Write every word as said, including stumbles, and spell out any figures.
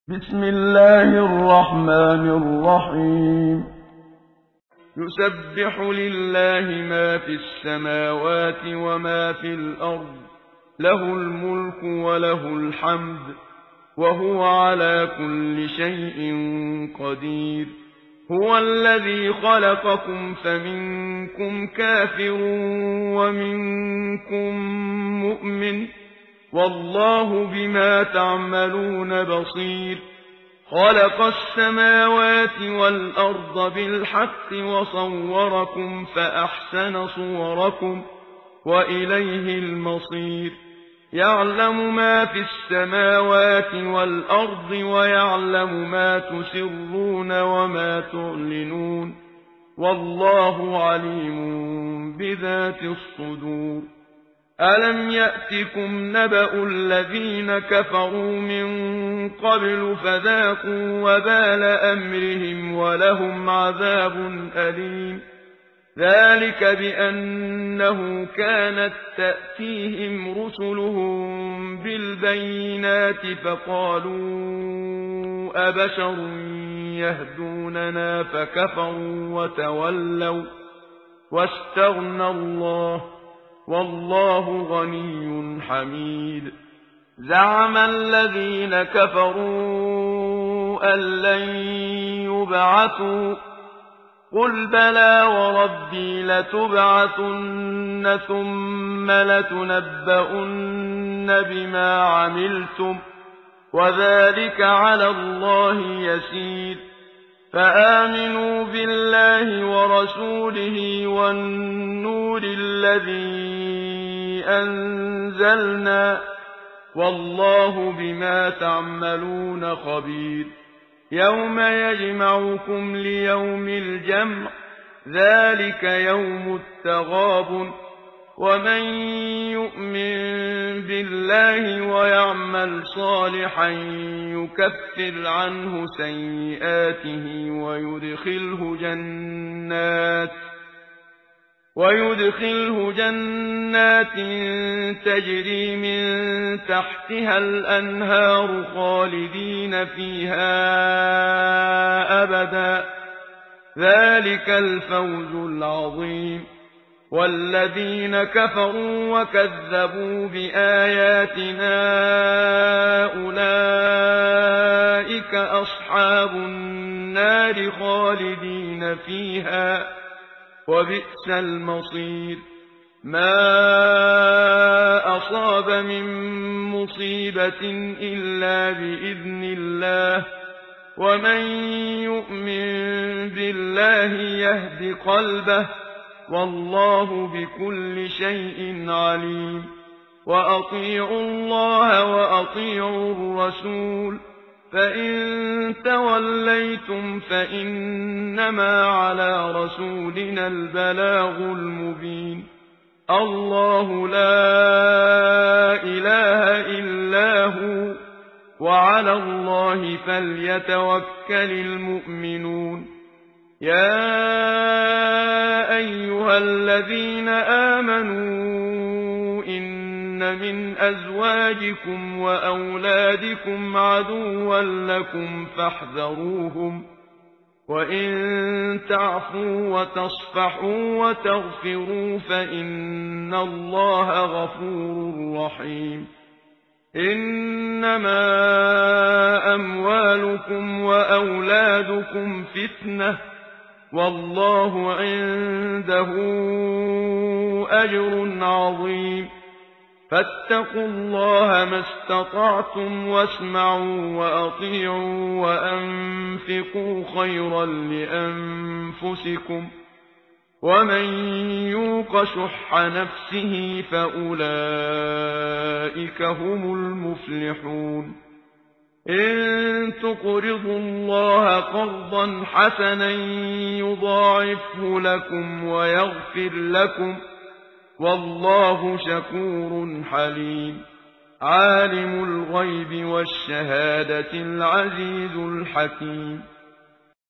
بسم الله الرحمن الرحيم يسبح لله ما في السماوات وما في الأرض، له الملك وله الحمد، وهو على كل شيء قدير. هو الذي خلقكم فمنكم كافر ومنكم مؤمن، والله بما تعملون بصير. خلق السماوات والأرض بالحق وصوركم فأحسن صوركم وإليه المصير. يعلم ما في السماوات والأرض ويعلم ما تسرون وما تعلنون، والله عليم بذات الصدور. ألم يأتكم نبأ الذين كفروا من قبل فذاقوا وبال أمرهم ولهم عذاب أليم. ذلك بأنه كانت تأتيهم رسلهم بالبينات فقالوا أبشر يهدوننا فكفروا وتولوا واستغنى الله، والله غني حميد. زعم الذين كفروا أن لن يبعثوا، قل بلى وربي لتبعثن ثم لتنبؤن بما عملتم، وذلك على الله يسير. فآمنوا بالله ورسوله والنور الذي أنزلنا، والله بما تعملون خبير. يوم يجمعكم ليوم الجمع، ذلك يوم التغابن. ومن يؤمن بالله ويعمل صالحا يكفر عنه سيئاته ويدخله جنات ويدخله جنات تجري من تحتها الأنهار خالدين فيها أبدا، ذلك الفوز العظيم. والذين كفروا وكذبوا بآياتنا أولئك أصحاب النار خالدين فيها، وبئس المصير. ما أصاب من مصيبة إلا بإذن الله، ومن يؤمن بالله يهد قلبه، والله بكل شيء عليم. وأطيعوا الله وأطيعوا الرسول، فإن توليتم فإنما على رسولنا البلاغ المبين. الله لا إله إلا هو، وعلى الله فليتوكل المؤمنون. يا أيها الذين آمنوا إن من أزواجكم وأولادكم عدوا لكم فاحذروهم، وإن تعفوا وتصفحوا وتغفروا فإن الله غفور رحيم. إنما أموالكم وأولادكم فتنة، والله عنده أجر عظيم. فاتقوا الله ما استطعتم واسمعوا وأطيعوا وأنفقوا خيرا لأنفسكم، ومن يوق شح نفسه فأولئك هم المفلحون. إن تقرضوا الله قرضا حسنا يضاعفه لكم ويغفر لكم، والله شكور حليم. عالم الغيب والشهادة العزيز الحكيم.